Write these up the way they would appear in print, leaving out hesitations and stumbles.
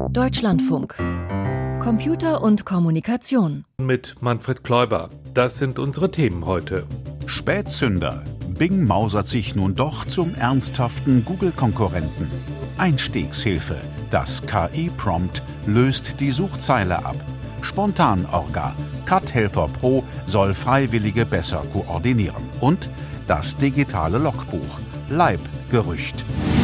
Deutschlandfunk. Computer und Kommunikation. Mit Manfred Kläuber. Das sind unsere Themen heute. Spätzünder. Bing mausert sich nun doch zum ernsthaften Google-Konkurrenten. Einstiegshilfe. Das KI-Prompt löst die Suchzeile ab. Spontanorga. Cut-Helfer Pro soll Freiwillige besser koordinieren. Und das digitale Logbuch. Leibgerücht.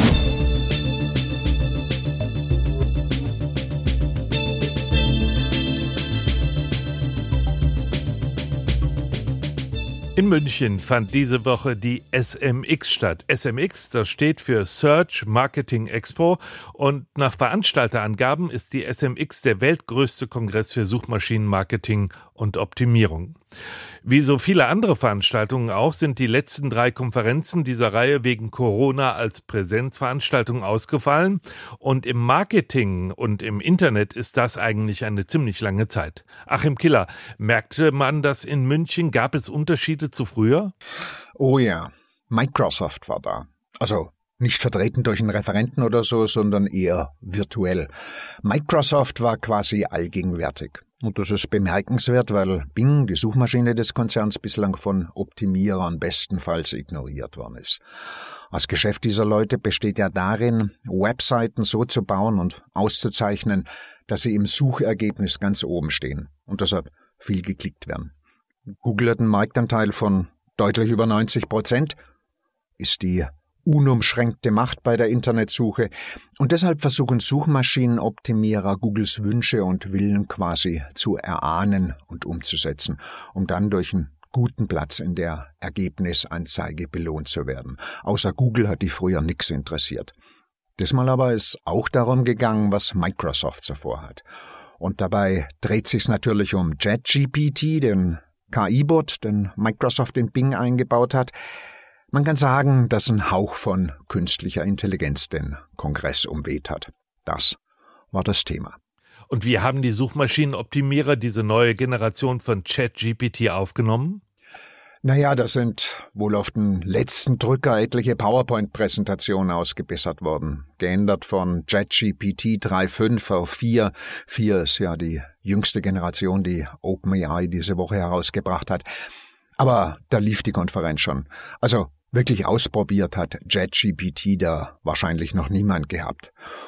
In München fand diese Woche die SMX statt. SMX, das steht für Search Marketing Expo und nach Veranstalterangaben ist die SMX der weltgrößte Kongress für Suchmaschinenmarketing und Optimierung. Wie so viele andere Veranstaltungen auch, sind die letzten 3 Konferenzen dieser Reihe wegen Corona als Präsenzveranstaltung ausgefallen. Und im Marketing und im Internet ist das eigentlich eine ziemlich lange Zeit. Achim Killer, merkte man das in München? Gab es Unterschiede zu früher? Oh ja, Microsoft war da. Also nicht vertreten durch einen Referenten oder so, sondern eher virtuell. Microsoft war quasi allgegenwärtig. Und das ist bemerkenswert, weil Bing, die Suchmaschine des Konzerns, bislang von Optimierern bestenfalls ignoriert worden ist. Das Geschäft dieser Leute besteht ja darin, Webseiten so zu bauen und auszuzeichnen, dass sie im Suchergebnis ganz oben stehen und deshalb viel geklickt werden. Google hat einen Marktanteil von deutlich über 90%, ist die unumschränkte Macht bei der Internetsuche und deshalb versuchen Suchmaschinenoptimierer Googles Wünsche und Willen quasi zu erahnen und umzusetzen, um dann durch einen guten Platz in der Ergebnisanzeige belohnt zu werden. Außer Google hat die früher nichts interessiert. Diesmal aber ist auch darum gegangen, was Microsoft so vorhat. Und dabei dreht sich's natürlich um ChatGPT, den KI-Bot, den Microsoft in Bing eingebaut hat. Man kann sagen, dass ein Hauch von künstlicher Intelligenz den Kongress umweht hat. Das war das Thema. Und wie haben die Suchmaschinenoptimierer diese neue Generation von ChatGPT aufgenommen? Naja, da sind wohl auf den letzten Drücker etliche PowerPoint-Präsentationen ausgebessert worden. Geändert von ChatGPT 3.5 auf 4. 4 ist ja die jüngste Generation, die OpenAI diese Woche herausgebracht hat. Aber da lief die Konferenz schon. Also wirklich ausprobiert hat ChatGPT da wahrscheinlich noch niemand gehabt.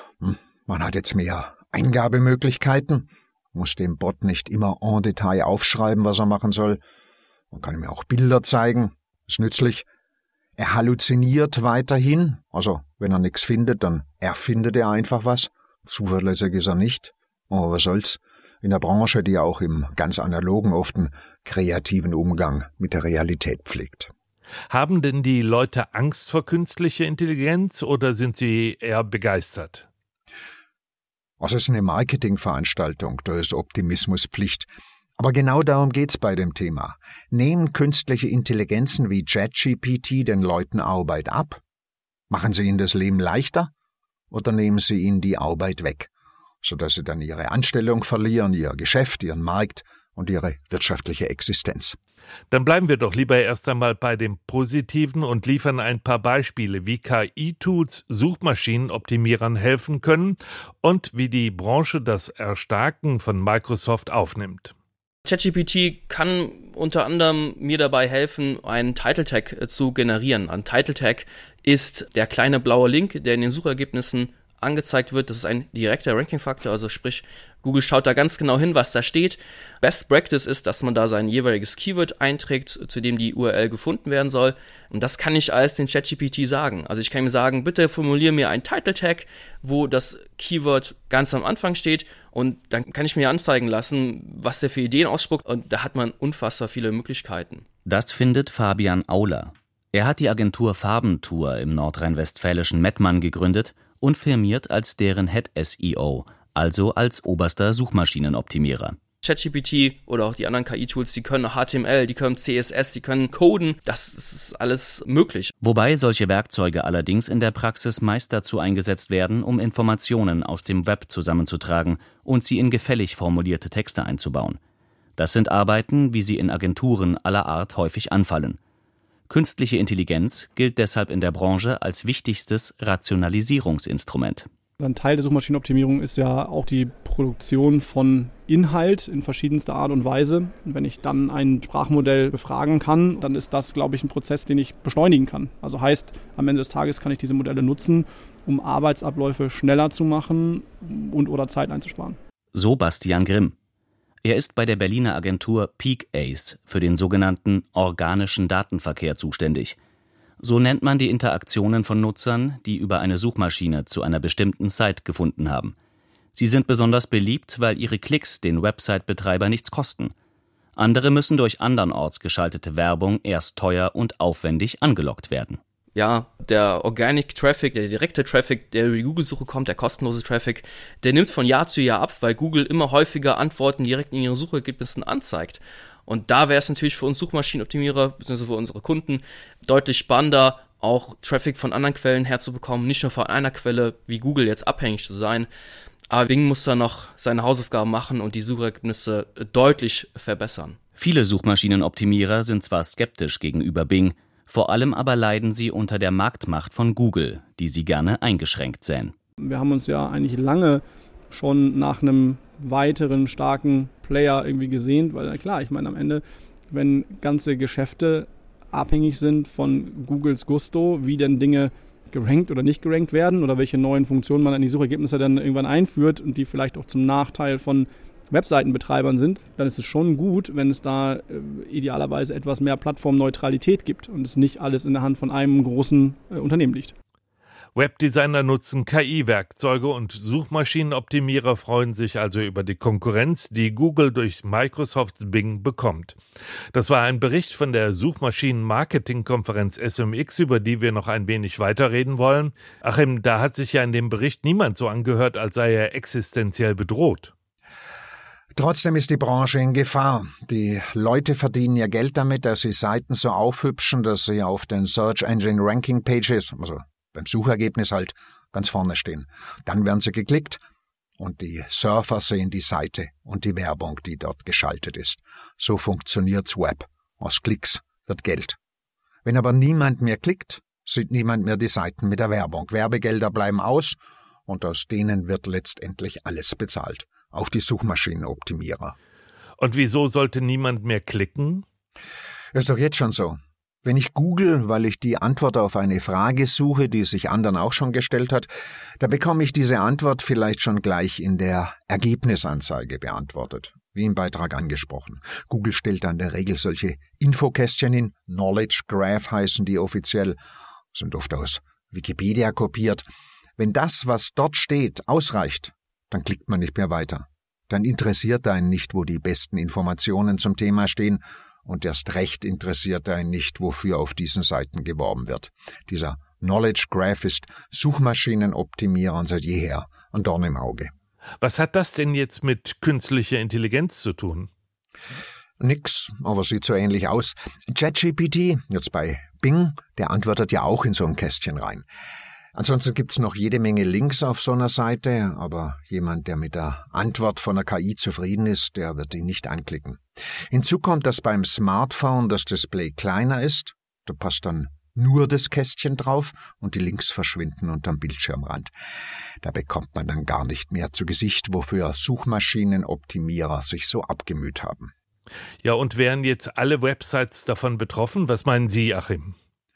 Man hat jetzt mehr Eingabemöglichkeiten, muss dem Bot nicht immer en Detail aufschreiben, was er machen soll. Man kann ihm auch Bilder zeigen, ist nützlich. Er halluziniert weiterhin, also wenn er nichts findet, dann erfindet er einfach was. Zuverlässig ist er nicht, aber was soll's. In der Branche, die ja auch im ganz analogen, oft einen kreativen Umgang mit der Realität pflegt. Haben denn die Leute Angst vor künstlicher Intelligenz oder sind sie eher begeistert? Es ist eine Marketingveranstaltung, da ist Optimismus Pflicht. Aber genau darum geht's bei dem Thema. Nehmen künstliche Intelligenzen wie ChatGPT den Leuten Arbeit ab? Machen sie ihnen das Leben leichter? Oder nehmen sie ihnen die Arbeit weg, sodass sie dann ihre Anstellung verlieren, ihr Geschäft, ihren Markt und ihre wirtschaftliche Existenz? Dann bleiben wir doch lieber erst einmal bei dem Positiven und liefern ein paar Beispiele, wie KI-Tools Suchmaschinenoptimierern helfen können und wie die Branche das Erstarken von Microsoft aufnimmt. ChatGPT kann unter anderem mir dabei helfen, einen Title Tag zu generieren. Ein Title Tag ist der kleine blaue Link, der in den Suchergebnissen angezeigt wird. Das ist ein direkter Ranking-Faktor, also sprich, Google schaut da ganz genau hin, was da steht. Best Practice ist, dass man da sein jeweiliges Keyword einträgt, zu dem die URL gefunden werden soll. Und das kann ich alles den ChatGPT sagen. Also ich kann ihm sagen, bitte formuliere mir einen Title Tag, wo das Keyword ganz am Anfang steht. Und dann kann ich mir anzeigen lassen, was der für Ideen ausspuckt. Und da hat man unfassbar viele Möglichkeiten. Das findet Fabian Auler. Er hat die Agentur Farbentour im nordrhein-westfälischen Mettmann gegründet und firmiert als deren Head SEO, also als oberster Suchmaschinenoptimierer. ChatGPT oder auch die anderen KI-Tools, die können HTML, die können CSS, die können coden, das ist alles möglich. Wobei solche Werkzeuge allerdings in der Praxis meist dazu eingesetzt werden, um Informationen aus dem Web zusammenzutragen und sie in gefällig formulierte Texte einzubauen. Das sind Arbeiten, wie sie in Agenturen aller Art häufig anfallen. Künstliche Intelligenz gilt deshalb in der Branche als wichtigstes Rationalisierungsinstrument. Ein Teil der Suchmaschinenoptimierung ist ja auch die Produktion von Inhalt in verschiedenster Art und Weise. Und wenn ich dann ein Sprachmodell befragen kann, dann ist das, glaube ich, ein Prozess, den ich beschleunigen kann. Also heißt, am Ende des Tages kann ich diese Modelle nutzen, um Arbeitsabläufe schneller zu machen und oder Zeit einzusparen. So Bastian Grimm. Er ist bei der Berliner Agentur PeakAce für den sogenannten organischen Datenverkehr zuständig. So nennt man die Interaktionen von Nutzern, die über eine Suchmaschine zu einer bestimmten Site gefunden haben. Sie sind besonders beliebt, weil ihre Klicks den Website-Betreiber nichts kosten. Andere müssen durch andernorts geschaltete Werbung erst teuer und aufwendig angelockt werden. Ja, der Organic Traffic, der direkte Traffic, der über die Google-Suche kommt, der kostenlose Traffic, der nimmt von Jahr zu Jahr ab, weil Google immer häufiger Antworten direkt in ihren Suchergebnissen anzeigt. Und da wäre es natürlich für uns Suchmaschinenoptimierer, beziehungsweise für unsere Kunden, deutlich spannender, auch Traffic von anderen Quellen herzubekommen, nicht nur von einer Quelle wie Google jetzt abhängig zu sein. Aber Bing muss da noch seine Hausaufgaben machen und die Suchergebnisse deutlich verbessern. Viele Suchmaschinenoptimierer sind zwar skeptisch gegenüber Bing, vor allem aber leiden sie unter der Marktmacht von Google, die sie gerne eingeschränkt sähen. Wir haben uns ja eigentlich lange schon nach einem weiteren starken Player irgendwie gesehnt, weil na klar, ich meine am Ende, wenn ganze Geschäfte abhängig sind von Googles Gusto, wie denn Dinge gerankt oder nicht gerankt werden oder welche neuen Funktionen man in die Suchergebnisse dann irgendwann einführt und die vielleicht auch zum Nachteil von Webseitenbetreibern sind, dann ist es schon gut, wenn es da idealerweise etwas mehr Plattformneutralität gibt und es nicht alles in der Hand von einem großen Unternehmen liegt. Webdesigner nutzen KI-Werkzeuge und Suchmaschinenoptimierer freuen sich also über die Konkurrenz, die Google durch Microsofts Bing bekommt. Das war ein Bericht von der Suchmaschinen-Marketing-Konferenz SMX, über die wir noch ein wenig weiterreden wollen. Achim, da hat sich ja in dem Bericht niemand so angehört, als sei er existenziell bedroht. Trotzdem ist die Branche in Gefahr. Die Leute verdienen ihr Geld damit, dass sie Seiten so aufhübschen, dass sie auf den Search Engine Ranking Pages, also beim Suchergebnis halt, ganz vorne stehen. Dann werden sie geklickt und die Surfer sehen die Seite und die Werbung, die dort geschaltet ist. So funktioniert's Web. Aus Klicks wird Geld. Wenn aber niemand mehr klickt, sieht niemand mehr die Seiten mit der Werbung. Werbegelder bleiben aus und aus denen wird letztendlich alles bezahlt. Auch die Suchmaschinenoptimierer. Und wieso sollte niemand mehr klicken? Das ist doch jetzt schon so. Wenn ich google, weil ich die Antwort auf eine Frage suche, die sich anderen auch schon gestellt hat, da bekomme ich diese Antwort vielleicht schon gleich in der Ergebnisanzeige beantwortet, wie im Beitrag angesprochen. Google stellt dann in der Regel solche Infokästchen hin, Knowledge Graph heißen die offiziell, sind oft aus Wikipedia kopiert. Wenn das, was dort steht, ausreicht, dann klickt man nicht mehr weiter. Dann interessiert einen nicht, wo die besten Informationen zum Thema stehen, und erst recht interessiert einen nicht, wofür auf diesen Seiten geworben wird. Dieser Knowledge Graph ist Suchmaschinenoptimierern seit jeher ein Dorn im Auge. Was hat das denn jetzt mit künstlicher Intelligenz zu tun? Nix, aber sieht so ähnlich aus. ChatGPT, jetzt bei Bing, der antwortet ja auch in so ein Kästchen rein. Ansonsten gibt's noch jede Menge Links auf so einer Seite, aber jemand, der mit der Antwort von der KI zufrieden ist, der wird ihn nicht anklicken. Hinzu kommt, dass beim Smartphone das Display kleiner ist, da passt dann nur das Kästchen drauf und die Links verschwinden unterm Bildschirmrand. Da bekommt man dann gar nicht mehr zu Gesicht, wofür Suchmaschinenoptimierer sich so abgemüht haben. Ja, und wären jetzt alle Websites davon betroffen? Was meinen Sie, Achim?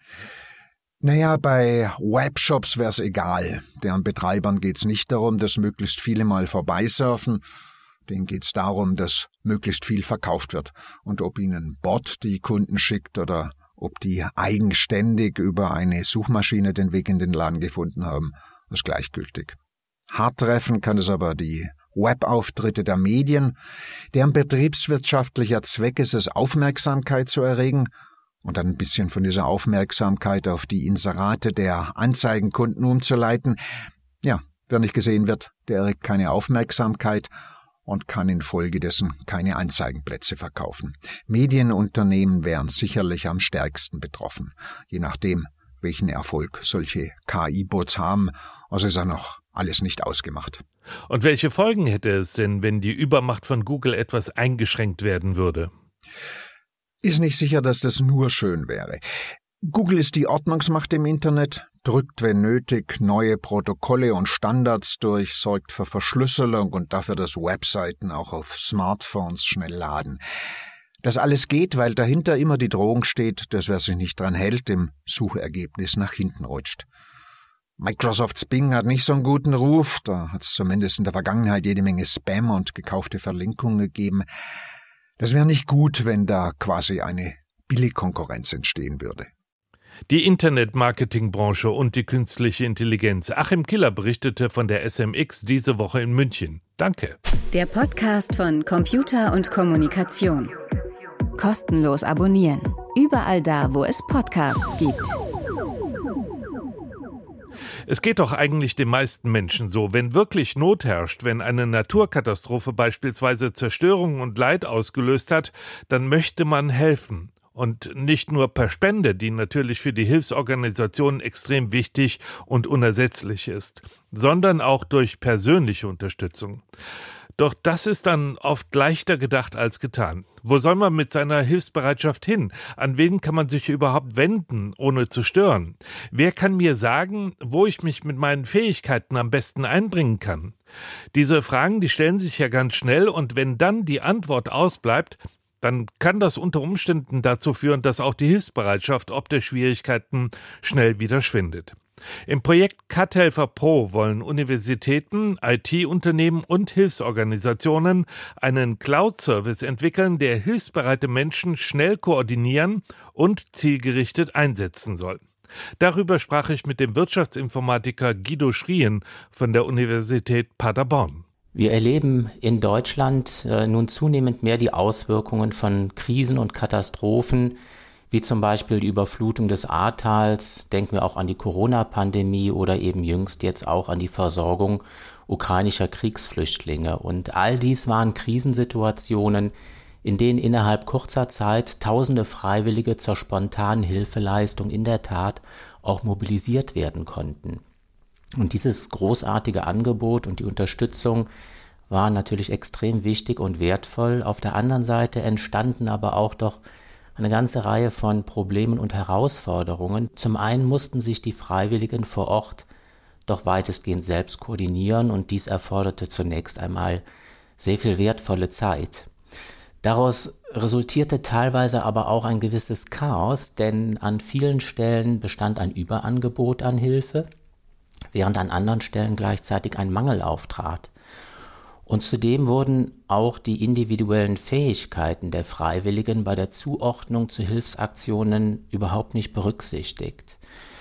Naja, bei Webshops wär's egal. Deren Betreibern geht's nicht darum, dass möglichst viele mal vorbeisurfen. Denen geht's darum, dass möglichst viel verkauft wird. Und ob ihnen ein Bot die Kunden schickt oder ob die eigenständig über eine Suchmaschine den Weg in den Laden gefunden haben, ist gleichgültig. Hart treffen kann es aber die Webauftritte der Medien, deren betriebswirtschaftlicher Zweck ist es, Aufmerksamkeit zu erregen, und dann ein bisschen von dieser Aufmerksamkeit auf die Inserate der Anzeigenkunden umzuleiten. Ja, wer nicht gesehen wird, der erregt keine Aufmerksamkeit und kann infolgedessen keine Anzeigenplätze verkaufen. Medienunternehmen wären sicherlich am stärksten betroffen, je nachdem, welchen Erfolg solche KI-Bots haben. Also ist ja noch alles nicht ausgemacht. Und welche Folgen hätte es denn, wenn die Übermacht von Google etwas eingeschränkt werden würde? Ist nicht sicher, dass das nur schön wäre. Google ist die Ordnungsmacht im Internet, drückt, wenn nötig, neue Protokolle und Standards durch, sorgt für Verschlüsselung und dafür, dass Webseiten auch auf Smartphones schnell laden. Das alles geht, weil dahinter immer die Drohung steht, dass wer sich nicht dran hält, im Suchergebnis nach hinten rutscht. Microsofts Bing hat nicht so einen guten Ruf, da hat es zumindest in der Vergangenheit jede Menge Spam und gekaufte Verlinkungen gegeben. Das wäre nicht gut, wenn da quasi eine Billigkonkurrenz entstehen würde. Die Internetmarketingbranche und die künstliche Intelligenz. Achim Killer berichtete von der SMX diese Woche in München. Danke. Der Podcast von Computer und Kommunikation. Kostenlos abonnieren. Überall da, wo es Podcasts gibt. Es geht doch eigentlich den meisten Menschen so, wenn wirklich Not herrscht, wenn eine Naturkatastrophe beispielsweise Zerstörung und Leid ausgelöst hat, dann möchte man helfen. Und nicht nur per Spende, die natürlich für die Hilfsorganisationen extrem wichtig und unersetzlich ist, sondern auch durch persönliche Unterstützung. Doch das ist dann oft leichter gedacht als getan. Wo soll man mit seiner Hilfsbereitschaft hin? An wen kann man sich überhaupt wenden, ohne zu stören? Wer kann mir sagen, wo ich mich mit meinen Fähigkeiten am besten einbringen kann? Diese Fragen, die stellen sich ja ganz schnell, und wenn dann die Antwort ausbleibt, dann kann das unter Umständen dazu führen, dass auch die Hilfsbereitschaft ob der Schwierigkeiten schnell wieder schwindet. Im Projekt Cut-Helfer Pro wollen Universitäten, IT-Unternehmen und Hilfsorganisationen einen Cloud-Service entwickeln, der hilfsbereite Menschen schnell koordinieren und zielgerichtet einsetzen soll. Darüber sprach ich mit dem Wirtschaftsinformatiker Guido Schrien von der Universität Paderborn. Wir erleben in Deutschland nun zunehmend mehr die Auswirkungen von Krisen und Katastrophen, wie zum Beispiel die Überflutung des Ahrtals, denken wir auch an die Corona-Pandemie oder eben jüngst jetzt auch an die Versorgung ukrainischer Kriegsflüchtlinge. Und all dies waren Krisensituationen, in denen innerhalb kurzer Zeit Tausende Freiwillige zur spontanen Hilfeleistung in der Tat auch mobilisiert werden konnten. Und dieses großartige Angebot und die Unterstützung waren natürlich extrem wichtig und wertvoll. Auf der anderen Seite entstanden aber auch doch eine ganze Reihe von Problemen und Herausforderungen. Zum einen mussten sich die Freiwilligen vor Ort doch weitestgehend selbst koordinieren, und dies erforderte zunächst einmal sehr viel wertvolle Zeit. Daraus resultierte teilweise aber auch ein gewisses Chaos, denn an vielen Stellen bestand ein Überangebot an Hilfe, während an anderen Stellen gleichzeitig ein Mangel auftrat. Und zudem wurden auch die individuellen Fähigkeiten der Freiwilligen bei der Zuordnung zu Hilfsaktionen überhaupt nicht berücksichtigt.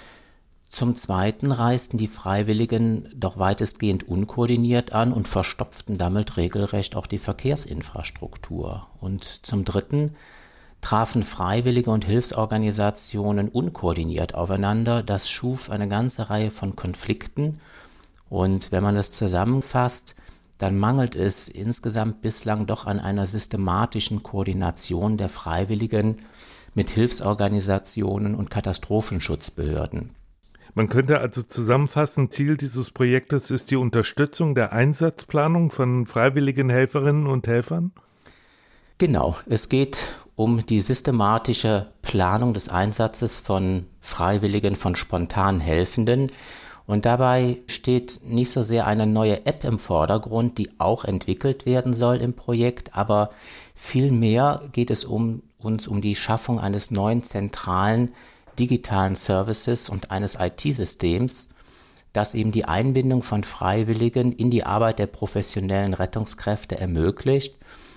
Zum Zweiten reisten die Freiwilligen doch weitestgehend unkoordiniert an und verstopften damit regelrecht auch die Verkehrsinfrastruktur. Und zum Dritten trafen Freiwillige und Hilfsorganisationen unkoordiniert aufeinander. Das schuf eine ganze Reihe von Konflikten. Und wenn man das zusammenfasst, dann mangelt es insgesamt bislang doch an einer systematischen Koordination der Freiwilligen mit Hilfsorganisationen und Katastrophenschutzbehörden. Man könnte also zusammenfassen, Ziel dieses Projektes ist die Unterstützung der Einsatzplanung von freiwilligen Helferinnen und Helfern? Genau, es geht um die systematische Planung des Einsatzes von Freiwilligen, von spontan Helfenden. Und dabei steht nicht so sehr eine neue App im Vordergrund, die auch entwickelt werden soll im Projekt, aber vielmehr geht es uns um die Schaffung eines neuen zentralen digitalen Services und eines IT-Systems, das eben die Einbindung von Freiwilligen in die Arbeit der professionellen Rettungskräfte ermöglicht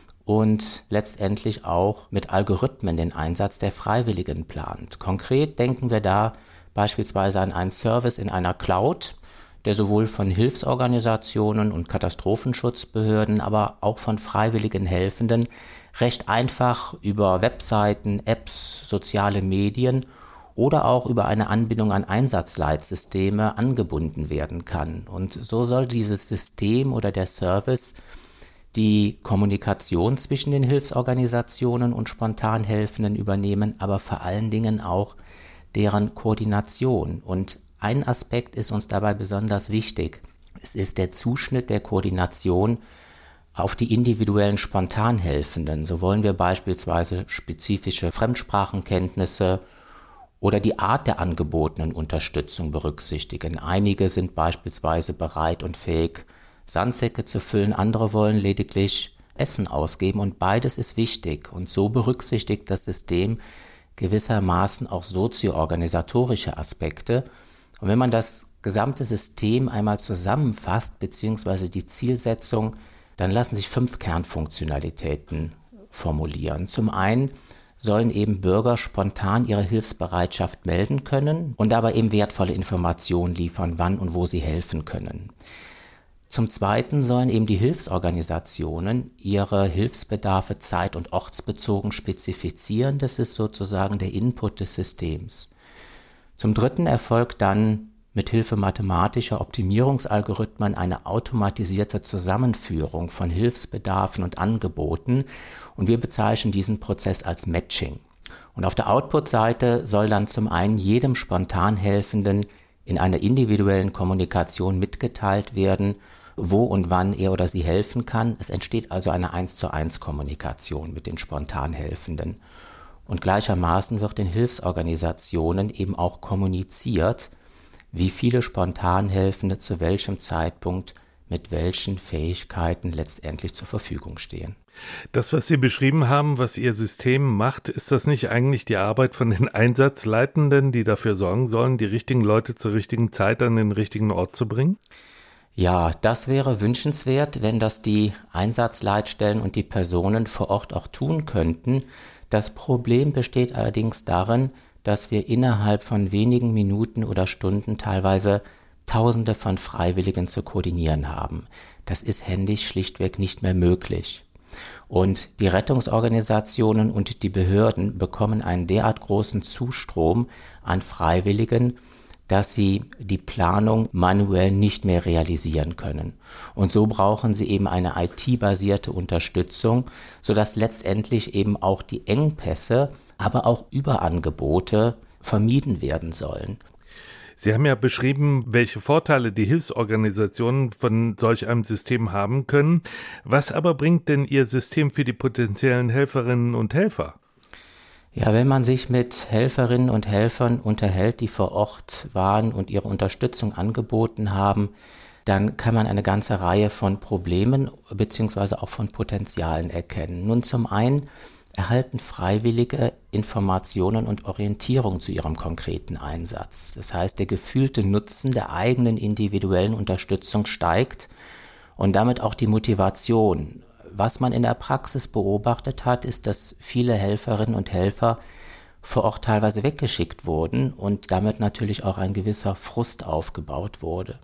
und letztendlich auch mit Algorithmen den Einsatz der Freiwilligen plant. Konkret denken wir da beispielsweise an einen Service in einer Cloud, der sowohl von Hilfsorganisationen und Katastrophenschutzbehörden, aber auch von freiwilligen Helfenden recht einfach über Webseiten, Apps, soziale Medien oder auch über eine Anbindung an Einsatzleitsysteme angebunden werden kann. Und so soll dieses System oder der Service die Kommunikation zwischen den Hilfsorganisationen und spontan Helfenden übernehmen, aber vor allen Dingen auch deren Koordination. Und ein Aspekt ist uns dabei besonders wichtig. Es ist der Zuschnitt der Koordination auf die individuellen Spontanhelfenden. So wollen wir beispielsweise spezifische Fremdsprachenkenntnisse oder die Art der angebotenen Unterstützung berücksichtigen. Einige sind beispielsweise bereit und fähig, Sandsäcke zu füllen, andere wollen lediglich Essen ausgeben und beides ist wichtig und so berücksichtigt das System gewissermaßen auch sozioorganisatorische Aspekte. Und wenn man das gesamte System einmal zusammenfasst, beziehungsweise die Zielsetzung, dann lassen sich 5 Kernfunktionalitäten formulieren. Zum einen sollen eben Bürger spontan ihre Hilfsbereitschaft melden können und dabei eben wertvolle Informationen liefern, wann und wo sie helfen können. Zum Zweiten sollen eben die Hilfsorganisationen ihre Hilfsbedarfe zeit- und ortsbezogen spezifizieren. Das ist sozusagen der Input des Systems. Zum Dritten erfolgt dann mit Hilfe mathematischer Optimierungsalgorithmen eine automatisierte Zusammenführung von Hilfsbedarfen und Angeboten und wir bezeichnen diesen Prozess als Matching. Und auf der Output-Seite soll dann zum einen jedem spontan Helfenden in einer individuellen Kommunikation mitgeteilt werden, wo und wann er oder sie helfen kann. Es entsteht also eine 1:1 Kommunikation mit den spontan Helfenden. Und gleichermaßen wird den Hilfsorganisationen eben auch kommuniziert, wie viele spontan Helfende zu welchem Zeitpunkt mit welchen Fähigkeiten letztendlich zur Verfügung stehen. Das, was Sie beschrieben haben, was Ihr System macht, ist das nicht eigentlich die Arbeit von den Einsatzleitenden, die dafür sorgen sollen, die richtigen Leute zur richtigen Zeit an den richtigen Ort zu bringen? Ja, das wäre wünschenswert, wenn das die Einsatzleitstellen und die Personen vor Ort auch tun könnten. Das Problem besteht allerdings darin, dass wir innerhalb von wenigen Minuten oder Stunden teilweise Tausende von Freiwilligen zu koordinieren haben. Das ist händisch schlichtweg nicht mehr möglich. Und die Rettungsorganisationen und die Behörden bekommen einen derart großen Zustrom an Freiwilligen, dass sie die Planung manuell nicht mehr realisieren können. Und so brauchen sie eben eine IT-basierte Unterstützung, sodass letztendlich eben auch die Engpässe, aber auch Überangebote vermieden werden sollen. Sie haben ja beschrieben, welche Vorteile die Hilfsorganisationen von solch einem System haben können. Was aber bringt denn Ihr System für die potenziellen Helferinnen und Helfer? Ja, wenn man sich mit Helferinnen und Helfern unterhält, die vor Ort waren und ihre Unterstützung angeboten haben, dann kann man eine ganze Reihe von Problemen bzw. auch von Potenzialen erkennen. Nun zum einen erhalten Freiwillige Informationen und Orientierung zu ihrem konkreten Einsatz. Das heißt, der gefühlte Nutzen der eigenen individuellen Unterstützung steigt und damit auch die Motivation. Was man in der Praxis beobachtet hat, ist, dass viele Helferinnen und Helfer vor Ort teilweise weggeschickt wurden und damit natürlich auch ein gewisser Frust aufgebaut wurde.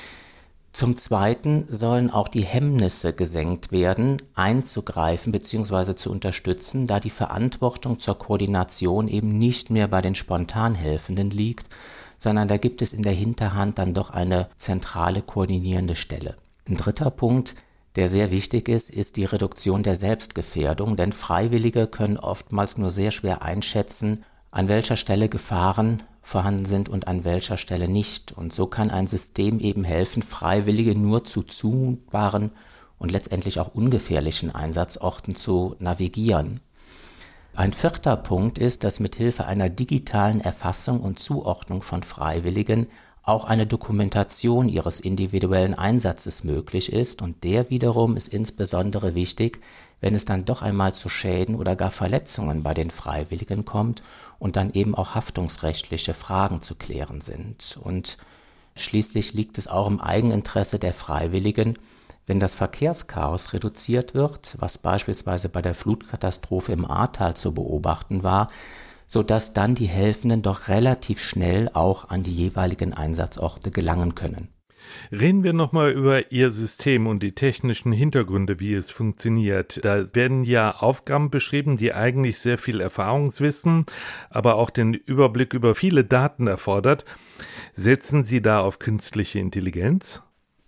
Zum Zweiten sollen auch die Hemmnisse gesenkt werden, einzugreifen bzw. zu unterstützen, da die Verantwortung zur Koordination eben nicht mehr bei den spontan Helfenden liegt, sondern da gibt es in der Hinterhand dann doch eine zentrale koordinierende Stelle. Ein dritter Punkt, der sehr wichtig ist die Reduktion der Selbstgefährdung, denn Freiwillige können oftmals nur sehr schwer einschätzen, an welcher Stelle Gefahren vorhanden sind und an welcher Stelle nicht. Und so kann ein System eben helfen, Freiwillige nur zu zumutbaren und letztendlich auch ungefährlichen Einsatzorten zu navigieren. Ein vierter Punkt ist, dass mithilfe einer digitalen Erfassung und Zuordnung von Freiwilligen auch eine Dokumentation ihres individuellen Einsatzes möglich ist und der wiederum ist insbesondere wichtig, wenn es dann doch einmal zu Schäden oder gar Verletzungen bei den Freiwilligen kommt und dann eben auch haftungsrechtliche Fragen zu klären sind. Und schließlich liegt es auch im Eigeninteresse der Freiwilligen, wenn das Verkehrschaos reduziert wird, was beispielsweise bei der Flutkatastrophe im Ahrtal zu beobachten war, sodass dann die Helfenden doch relativ schnell auch an die jeweiligen Einsatzorte gelangen können. Reden wir nochmal über Ihr System und die technischen Hintergründe, wie es funktioniert. Da werden ja Aufgaben beschrieben, die eigentlich sehr viel Erfahrungswissen, aber auch den Überblick über viele Daten erfordert. Setzen Sie da auf künstliche Intelligenz?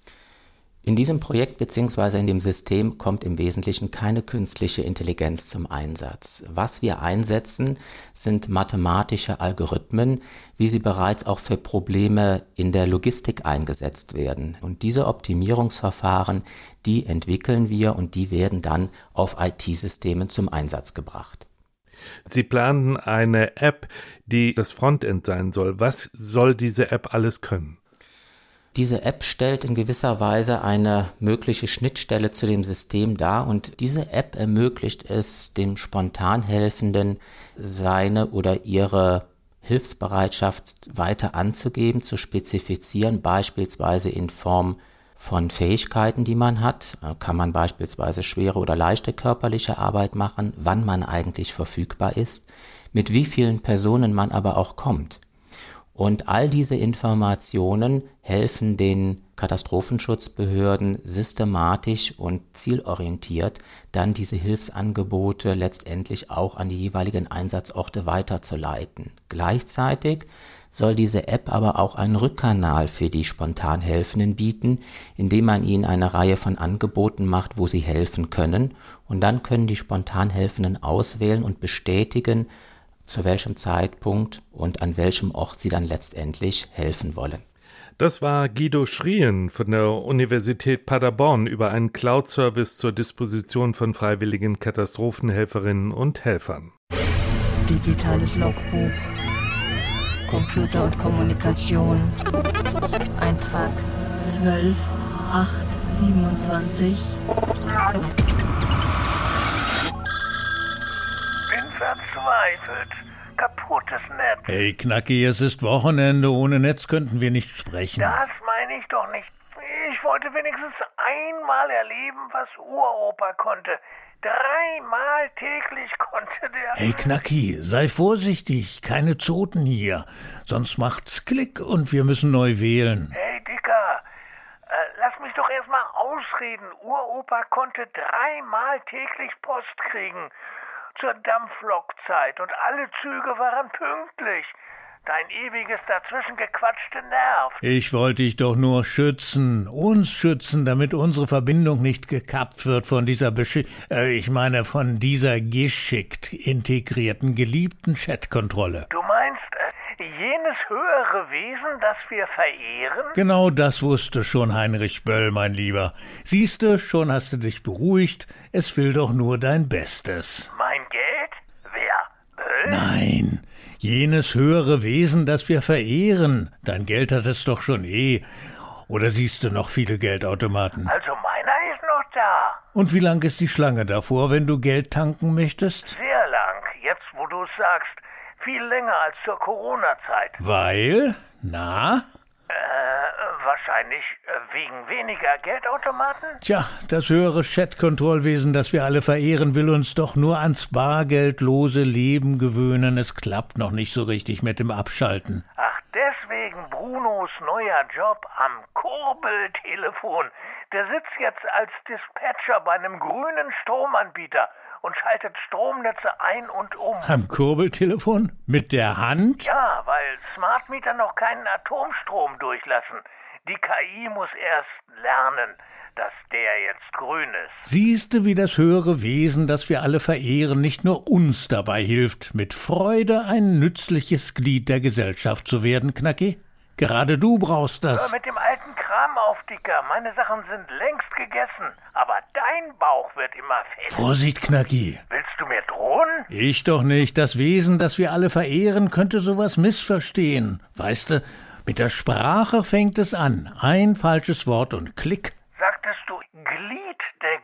In diesem Projekt bzw. in dem System kommt im Wesentlichen keine künstliche Intelligenz zum Einsatz. Was wir einsetzen, sind mathematische Algorithmen, wie sie bereits auch für Probleme in der Logistik eingesetzt werden. Und diese Optimierungsverfahren, die entwickeln wir und die werden dann auf IT-Systemen zum Einsatz gebracht. Sie planen eine App, die das Frontend sein soll. Was soll diese App alles können? Diese App stellt in gewisser Weise eine mögliche Schnittstelle zu dem System dar und diese App ermöglicht es dem Spontanhelfenden, seine oder ihre Hilfsbereitschaft weiter anzugeben, zu spezifizieren, beispielsweise in Form von Fähigkeiten, die man hat. Kann man beispielsweise schwere oder leichte körperliche Arbeit machen, wann man eigentlich verfügbar ist, mit wie vielen Personen man aber auch kommt. Und all diese Informationen helfen den Katastrophenschutzbehörden systematisch und zielorientiert, dann diese Hilfsangebote letztendlich auch an die jeweiligen Einsatzorte weiterzuleiten. Gleichzeitig soll diese App aber auch einen Rückkanal für die Spontanhelfenden bieten, indem man ihnen eine Reihe von Angeboten macht, wo sie helfen können. Und dann können die Spontanhelfenden auswählen und bestätigen, zu welchem Zeitpunkt und an welchem Ort sie dann letztendlich helfen wollen. Das war Guido Schrien von der Universität Paderborn über einen Cloud-Service zur Disposition von freiwilligen Katastrophenhelferinnen und Helfern. Digitales Logbuch. Computer und Kommunikation. Eintrag 12.8.27. Verzweifelt. Kaputtes Netz. Hey Knacki, es ist Wochenende. Ohne Netz könnten wir nicht sprechen. Das meine ich doch nicht. Ich wollte wenigstens einmal erleben, was Uropa konnte. 3-mal täglich konnte der... Hey Knacki, sei vorsichtig. Keine Zoten hier. Sonst macht's Klick und wir müssen neu wählen. Hey Dicker, lass mich doch erstmal ausreden. Uropa konnte 3-mal täglich Post kriegen. Zur Dampflokzeit und alle Züge waren pünktlich. Dein ewiges Dazwischengequatschte nervt. Ich wollte dich doch nur schützen, uns schützen, damit unsere Verbindung nicht gekappt wird von dieser von dieser geschickt integrierten, geliebten Chatkontrolle. Du meinst, jenes höhere Wesen, das wir verehren? Genau das wusste schon Heinrich Böll, mein Lieber. Siehste, schon hast du dich beruhigt, es will doch nur dein Bestes. Mein Geld? Wer? Böll? Nein, jenes höhere Wesen, das wir verehren. Dein Geld hat es doch schon eh. Oder siehst du noch viele Geldautomaten? Also meiner ist noch da. Und wie lang ist die Schlange davor, wenn du Geld tanken möchtest? Sehr lang, jetzt wo du es sagst. Viel länger als zur Corona-Zeit. Weil? Na? Wahrscheinlich wegen weniger Geldautomaten? Tja, das höhere Chat-Kontrollwesen, das wir alle verehren, will uns doch nur ans bargeldlose Leben gewöhnen. Es klappt noch nicht so richtig mit dem Abschalten. Ach, deswegen Brunos neuer Job am Kurbeltelefon. Der sitzt jetzt als Dispatcher bei einem grünen Stromanbieter und schaltet Stromnetze ein und um. Am Kurbeltelefon? Mit der Hand? Ja, weil Smartmeter noch keinen Atomstrom durchlassen. Die KI muss erst lernen, dass der jetzt grün ist. Siehste, wie das höhere Wesen, das wir alle verehren, nicht nur uns dabei hilft, mit Freude ein nützliches Glied der Gesellschaft zu werden, Knacki? Gerade du brauchst das. Hör mit dem alten Kram auf, Dicker. Meine Sachen sind längst gegessen. Aber dein Bauch wird immer fett. Vorsicht, Knacki. Willst du mir drohen? Ich doch nicht. Das Wesen, das wir alle verehren, könnte sowas missverstehen. Weißt du, mit der Sprache fängt es an. Ein falsches Wort und klick. Sagtest du Glied der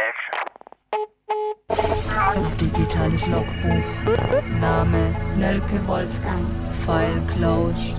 Gesellschaft? Digitales Logbuch. Name Nölke Wolfgang. File closed.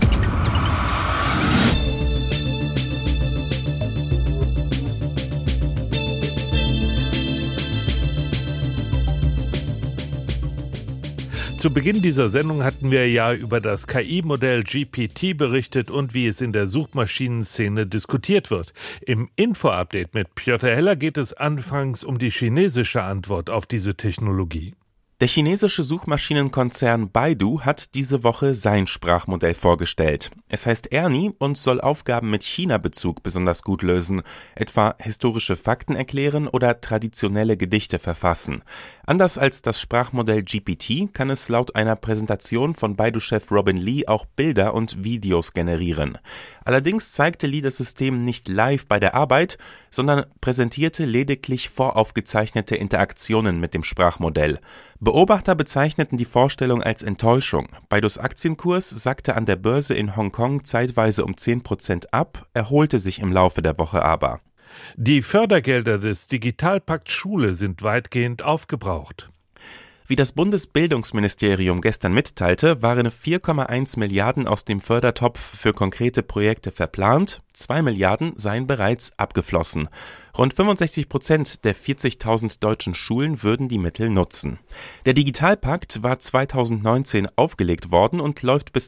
Zu Beginn dieser Sendung hatten wir ja über das KI-Modell GPT berichtet und wie es in der Suchmaschinenszene diskutiert wird. Im Info-Update mit Piotr Heller geht es anfangs um die chinesische Antwort auf diese Technologie. Der chinesische Suchmaschinenkonzern Baidu hat diese Woche sein Sprachmodell vorgestellt. Es heißt Ernie und soll Aufgaben mit China-Bezug besonders gut lösen, etwa historische Fakten erklären oder traditionelle Gedichte verfassen. Anders als das Sprachmodell GPT kann es laut einer Präsentation von Baidu-Chef Robin Li auch Bilder und Videos generieren. Allerdings zeigte Li das System nicht live bei der Arbeit, sondern präsentierte lediglich voraufgezeichnete Interaktionen mit dem Sprachmodell. Beobachter bezeichneten die Vorstellung als Enttäuschung. Baidus Aktienkurs sackte an der Börse in Hongkong zeitweise um 10% ab, erholte sich im Laufe der Woche aber. Die Fördergelder des Digitalpakt Schule sind weitgehend aufgebraucht. Wie das Bundesbildungsministerium gestern mitteilte, waren 4,1 Milliarden aus dem Fördertopf für konkrete Projekte verplant, 2 Milliarden seien bereits abgeflossen. Rund 65% der 40.000 deutschen Schulen würden die Mittel nutzen. Der Digitalpakt war 2019 aufgelegt worden und läuft bis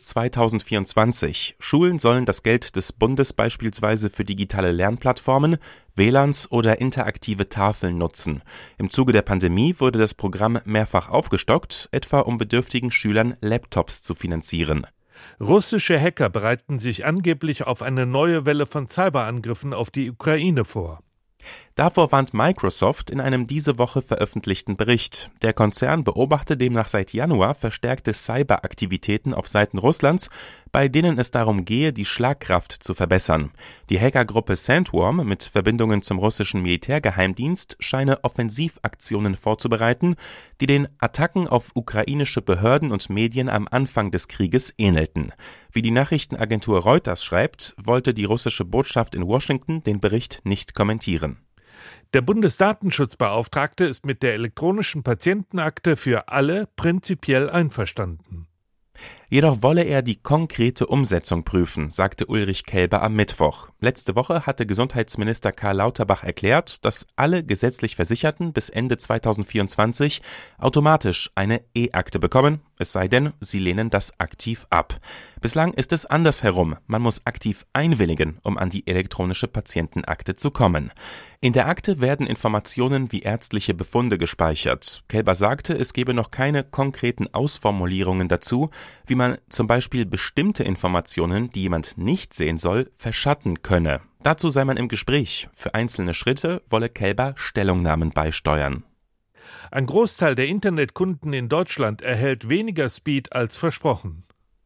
2024. Schulen sollen das Geld des Bundes beispielsweise für digitale Lernplattformen, WLANs oder interaktive Tafeln nutzen. Im Zuge der Pandemie wurde das Programm mehrfach aufgestockt, etwa um bedürftigen Schülern Laptops zu finanzieren. Russische Hacker bereiten sich angeblich auf eine neue Welle von Cyberangriffen auf die Ukraine vor. Davor warnt Microsoft in einem diese Woche veröffentlichten Bericht. Der Konzern beobachte demnach seit Januar verstärkte Cyberaktivitäten auf Seiten Russlands, bei denen es darum gehe, die Schlagkraft zu verbessern. Die Hackergruppe Sandworm mit Verbindungen zum russischen Militärgeheimdienst scheine Offensivaktionen vorzubereiten, die den Attacken auf ukrainische Behörden und Medien am Anfang des Krieges ähnelten. Wie die Nachrichtenagentur Reuters schreibt, wollte die russische Botschaft in Washington den Bericht nicht kommentieren. Der Bundesdatenschutzbeauftragte ist mit der elektronischen Patientenakte für alle prinzipiell einverstanden. Jedoch wolle er die konkrete Umsetzung prüfen, sagte Ulrich Kelber am Mittwoch. Letzte Woche hatte Gesundheitsminister Karl Lauterbach erklärt, dass alle gesetzlich Versicherten bis Ende 2024 automatisch eine E-Akte bekommen, es sei denn, sie lehnen das aktiv ab. Bislang ist es andersherum. Man muss aktiv einwilligen, um an die elektronische Patientenakte zu kommen. In der Akte werden Informationen wie ärztliche Befunde gespeichert. Kelber sagte, es gebe noch keine konkreten Ausformulierungen dazu, wie man zum Beispiel bestimmte Informationen, die jemand nicht sehen soll, verschatten könne. Dazu sei man im Gespräch. Für einzelne Schritte wolle Kelber Stellungnahmen beisteuern. Ein Großteil der Internetkunden in Deutschland erhält weniger Speed als versprochen.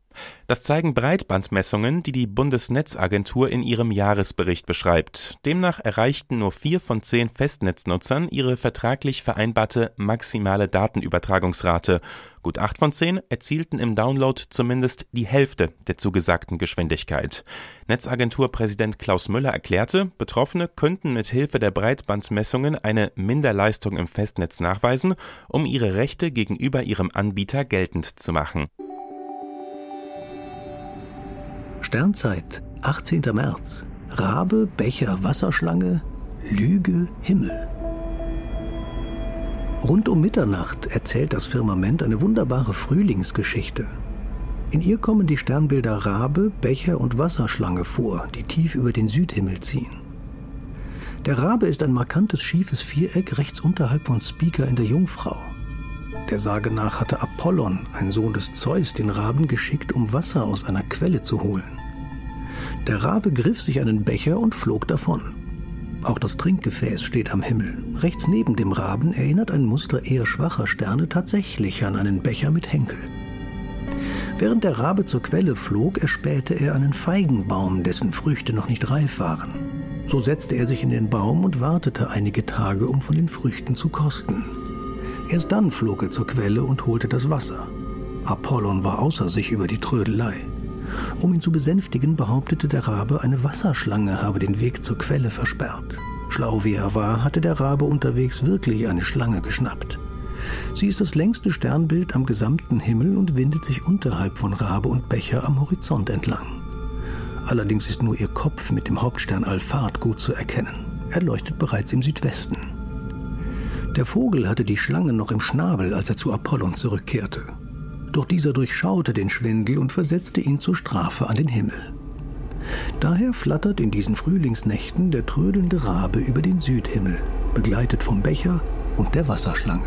Das zeigen Breitbandmessungen, die die Bundesnetzagentur in ihrem Jahresbericht beschreibt. Demnach erreichten nur 4 von 10 Festnetznutzern ihre vertraglich vereinbarte maximale Datenübertragungsrate. Gut 8 von 10 erzielten im Download zumindest die Hälfte der zugesagten Geschwindigkeit. Netzagenturpräsident Klaus Müller erklärte, Betroffene könnten mit Hilfe der Breitbandmessungen eine Minderleistung im Festnetz nachweisen, um ihre Rechte gegenüber ihrem Anbieter geltend zu machen. Sternzeit, 18. März. Rabe, Becher, Wasserschlange, Lüge, Himmel. Rund um Mitternacht erzählt das Firmament eine wunderbare Frühlingsgeschichte. In ihr kommen die Sternbilder Rabe, Becher und Wasserschlange vor, die tief über den Südhimmel ziehen. Der Rabe ist ein markantes schiefes Viereck rechts unterhalb von Spica in der Jungfrau. Der Sage nach hatte Apollon, ein Sohn des Zeus, den Raben geschickt, um Wasser aus einer Quelle zu holen. Der Rabe griff sich einen Becher und flog davon. Auch das Trinkgefäß steht am Himmel. Rechts neben dem Raben erinnert ein Muster eher schwacher Sterne tatsächlich an einen Becher mit Henkel. Während der Rabe zur Quelle flog, erspähte er einen Feigenbaum, dessen Früchte noch nicht reif waren. So setzte er sich in den Baum und wartete einige Tage, um von den Früchten zu kosten. Erst dann flog er zur Quelle und holte das Wasser. Apollon war außer sich über die Trödelei. Um ihn zu besänftigen, behauptete der Rabe, eine Wasserschlange habe den Weg zur Quelle versperrt. Schlau wie er war, hatte der Rabe unterwegs wirklich eine Schlange geschnappt. Sie ist das längste Sternbild am gesamten Himmel und windet sich unterhalb von Rabe und Becher am Horizont entlang. Allerdings ist nur ihr Kopf mit dem Hauptstern Alphard gut zu erkennen. Er leuchtet bereits im Südwesten. Der Vogel hatte die Schlange noch im Schnabel, als er zu Apollon zurückkehrte. Doch dieser durchschaute den Schwindel und versetzte ihn zur Strafe an den Himmel. Daher flattert in diesen Frühlingsnächten der trödelnde Rabe über den Südhimmel, begleitet vom Becher und der Wasserschlange.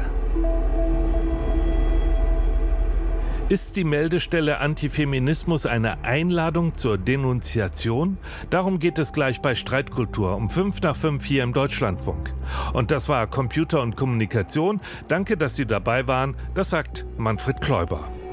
Ist die Meldestelle Antifeminismus eine Einladung zur Denunziation? Darum geht es gleich bei Streitkultur um 5:05 hier im Deutschlandfunk. Und das war Computer und Kommunikation. Danke, dass Sie dabei waren. Das sagt Manfred Kläuber.